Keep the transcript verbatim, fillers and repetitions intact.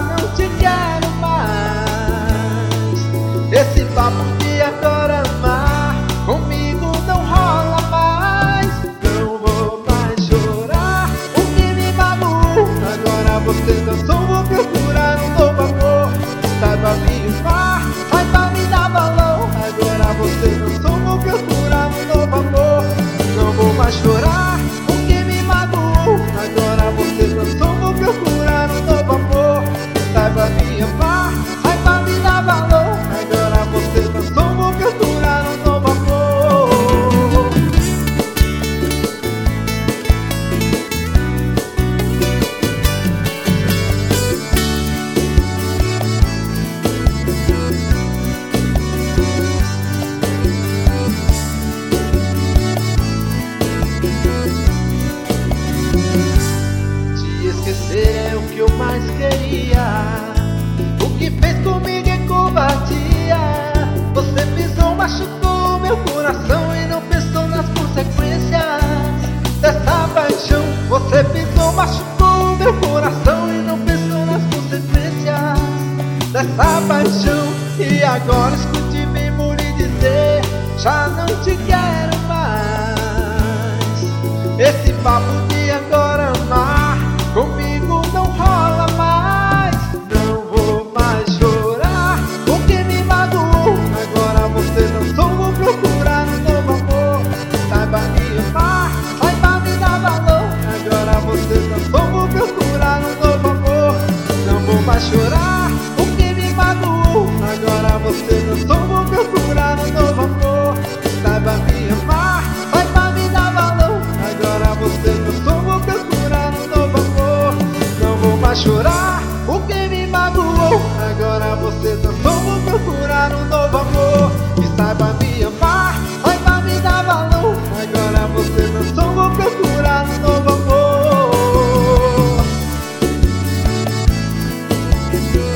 já não te quero mais. Esse papo de agora amar comigo não rola mais. Não vou mais chorar o que me magoou. Agora você dançou, vou procurar um novo amor. Saiba me amar, saiba me dar valor. Agora você dançou, vou procurar um novo amor. Não vou mais chorar o que me magoou. Agora você dançou, vou procurar um novo amor. Saiba me amar, saiba me dar valor. Agora você dançou, vou procurar um novo amor. Te esquecer é o que eu mais queria. O que fez comigo é covardia. Você pisou, machucou meu coração e não pensou nas consequências dessa paixão. Você pisou, machucou meu coração e não pensou nas consequências dessa paixão. E agora escute bem por lhe dizer, já não te quero mais. Esse papo de agora amar comigo não rola mais. Não vou mais chorar o que me magoou. Agora você dançou, vou procurar um novo amor. Saiba me amar, saiba me dar valor. Agora você dançou, vou procurar um novo amor. Não vou mais chorar o que me magoou. Agora você dançou, vou procurar um novo amor. Saiba me amar, saiba me dar valor. Agora você dançou, vou procurar um novo amor. Não vou mais chorar o que me magoou. Agora você dançou, vou procurar um novo amor. E saiba me amar, saiba me dar valor. Agora você dançou, vou procurar um novo amor.